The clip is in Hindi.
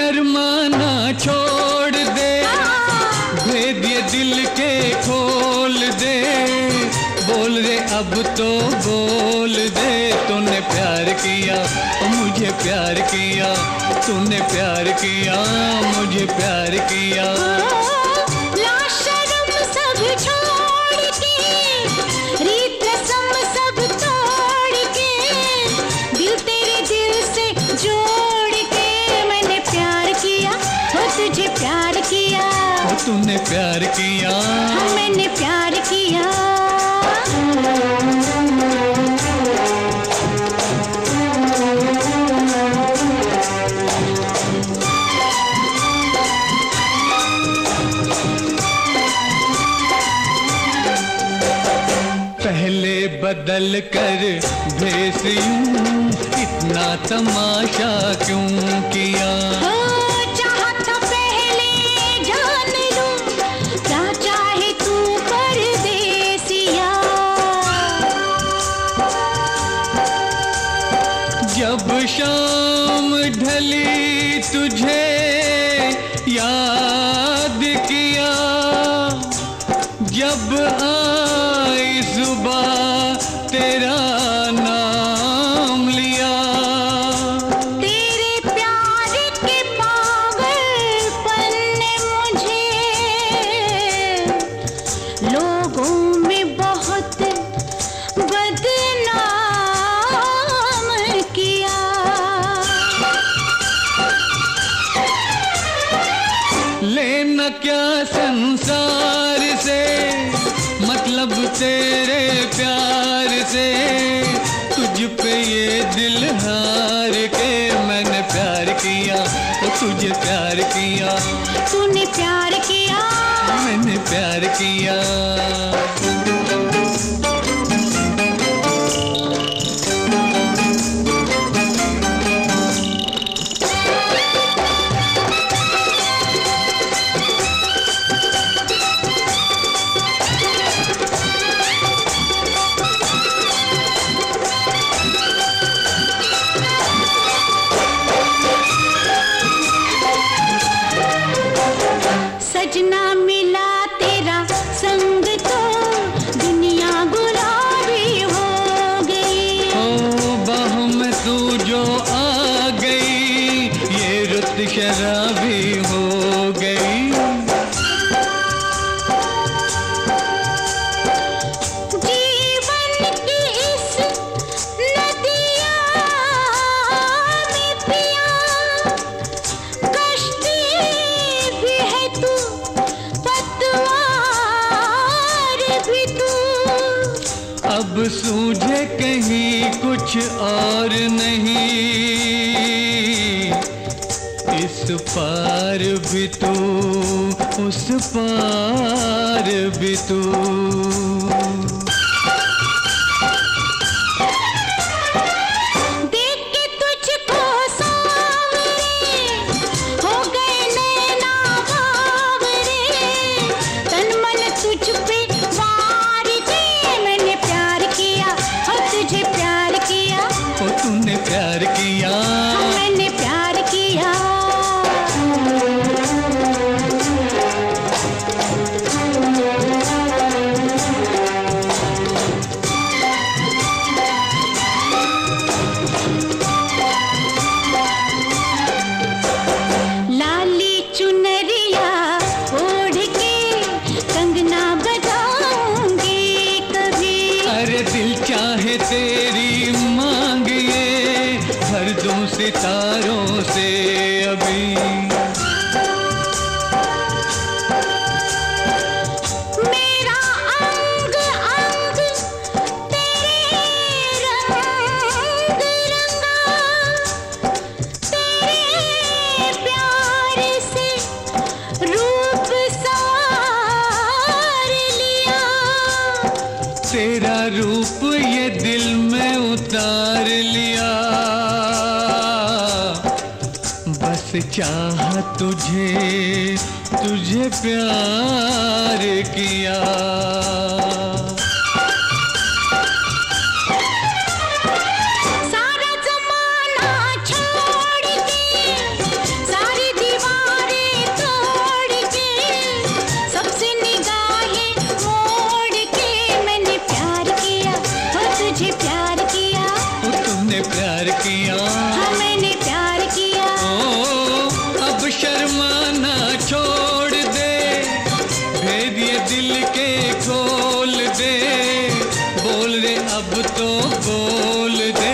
शर्माना छोड़ दे, भेद ये दिल के खोल दे, बोल रे अब तो बोल दे। तूने प्यार किया मुझे प्यार किया, तूने प्यार किया मुझे प्यार किया। लाशरम सब छोड़ के, रीत रस्म सब तोड़ के, दिल तेरे दिल से जोड़ के, मैंने प्यार किया वो तुझे प्यार किया, तूने प्यार किया मैंने प्यार किया। पहले बदल कर भेस यूं, इतना तमाशा क्यों किया? चाहा था पहले जान लूं, क्या चाहे तू परदेसिया। जब शाम ढली तुझे याद किया, जब आई सुबह तेरा नाम लिया। तेरे प्यार के पागलपन ने मुझे लोगों में बहुत बदनाम किया। लेना क्या संसार से, मतलब तेरे प्यार से, तुझ पे ये दिल हार के। मैंने प्यार किया तो तुझे प्यार किया, तूने प्यार किया मैंने प्यार किया। सजना मिला तेरा संग तो दुनिया गुलाबी हो गई। ओ बाहों में तू जो आ गई, ये रुत शराबी हो गई। जीवन की इस नदिया में पिया, कश्ती भी है तू, अब सूझे कहीं कुछ और नहीं, इस पार भी तू उस पार भी तू। तूने प्यार किया मैंने प्यार किया। लाली चुनरिया ओढ़ के कंगना बजाऊंगी कभी। अरे दिल चाहे तेरी मांगिए, भर दूं सितारों से अभी। मेरा अंग अंग तेरे रंग रंगा, तेरे प्यार से रूप संवार लिया। तेरा रूप ये दिल में उतार लिया, बस चाहा तुझे तुझे प्यार किया। सारा जमाना छोड़ के, सारी तूने प्यार किया, हाँ मैंने प्यार किया। ओ अब शर्माना छोड़ दे, भेद ये दिल के खोल दे, बोल रे अब तो बोल दे।